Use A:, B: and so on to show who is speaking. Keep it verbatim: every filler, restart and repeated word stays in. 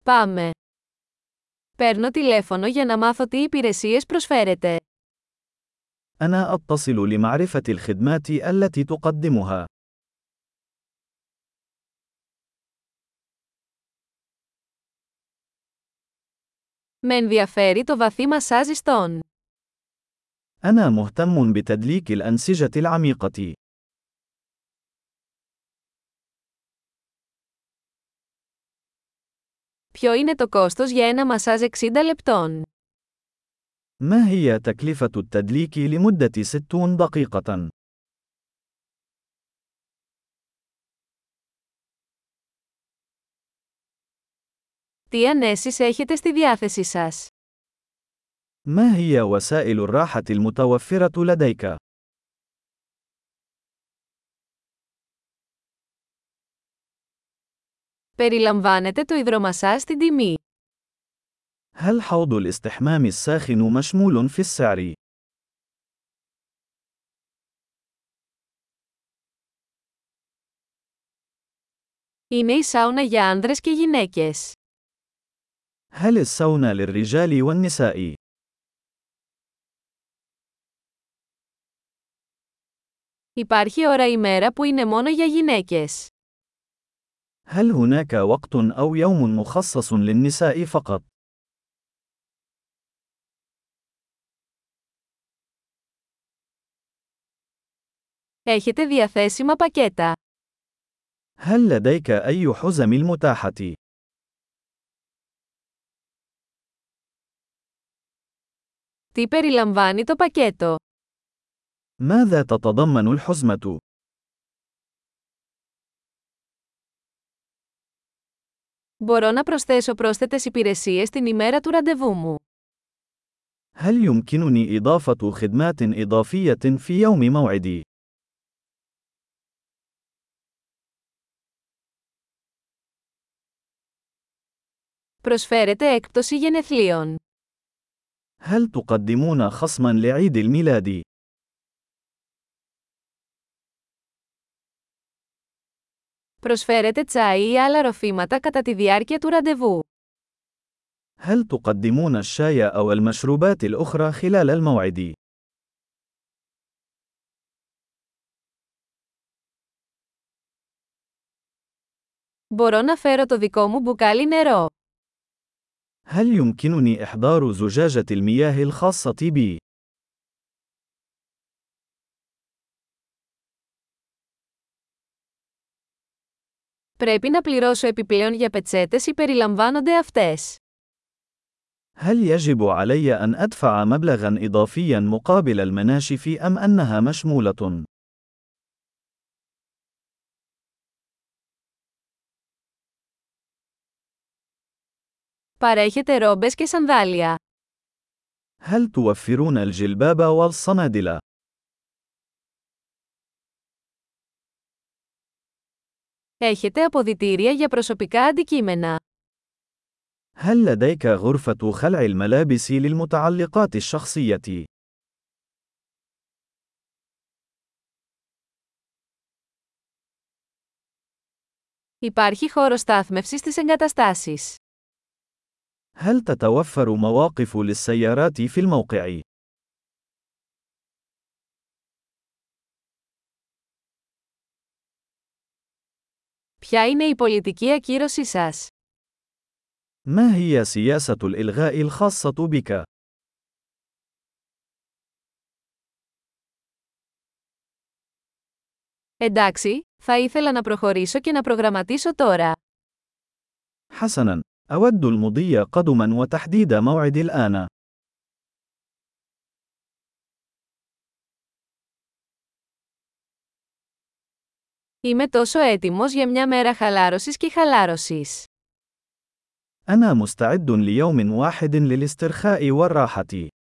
A: Πάμε. Παίρνω τηλέφωνο για να μάθω τι υπηρεσίες προσφέρετε.
B: أنا أتصل لمعرفة الخدمات التي تقدمها.
A: Με ενδιαφέρει το βαθύ μασάζ ιστών.
B: أنا مهتم بتدليك الأنسجة العميقة.
A: Ποιο είναι το κόστος για ένα μασάζ εξήντα λεπτών?
B: ما هي تكلفة التدليك لمدة ستين دقيقة؟
A: Τι ανέσεις έχετε στη διάθεσή σας?
B: ما هي وسائل الراحة المتوفرة لديك؟
A: Περιλαμβάνεται το υδρομασάζ στην τιμή.
B: هل حوض الاستحمام الساخن مشمول في السعر؟
A: Είναι η σάουνα για άνδρες και γυναίκες.
B: هل الساونا للرجال والنساء؟
A: Υπάρχει ώρα ημέρα που είναι μόνο για γυναίκες.
B: هل هناك وقت أو يوم مخصص للنساء فقط؟
A: Έχετε διαθέσιμα πακέτα.
B: هل لديك أي حزم المتاحة؟
A: Τι περιλαμβάνει το πακέτο?
B: ماذا تتضمن الحزمة؟
A: Μπορώ να προσθέσω πρόσθετες υπηρεσίες την ημέρα του ραντεβού μου.
B: هل يمكنني إضافة خدمات إضافية في يوم موعدي؟
A: Προσφέρετε έκπτωση γενεθλίων.
B: هل تقدمون خصماً لعيد الميلاد؟
A: Προσφέρετε τσάι ή άλλα ροφήματα κατά τη διάρκεια του ραντεβού.
B: هل تقدمون الشاي أو المشروبات الأخرى خلال الموعد؟
A: Μπορώ να φέρω το δικό μου μπουκάλι νερό.
B: هل يمكنني إحضار زجاجة المياه الخاصة بي؟
A: Πρέπει να πληρώσω επιπλέον για πετσέτες ή περιλαμβάνονται αυτές?
B: هل يجب علي أن أدفع مبلغاً إضافياً مقابل المناشف أم أنها مشمولة؟
A: Παρέχετε ρόμπες και σανδάλια.
B: هل توفرون الجلباب والصنادل؟
A: Έχετε αποδυτήρια για προσωπικά αντικείμενα.
B: هل لديك غرفة خلع الملابس للمتعلقات الشخصية؟
A: Υπάρχει χώρος στάθμευσης στις εγκαταστάσεις.
B: هل تتوفر مواقف للسيارات في الموقع؟
A: Ποια είναι η πολιτική ακύρωσή σας?
B: ما هي سياسة الإلغاء الخاصة بك؟
A: Εντάξει, θα ήθελα να προχωρήσω και να προγραμματίσω τώρα.
B: حسناً، أود المضي قدماً وتحديد موعد الآن.
A: Είμαι τόσο έτοιμος για μια μέρα χαλάρωσης και χαλάρωσης.
B: أنا مستعد ليوم واحد للاسترخاء والراحة.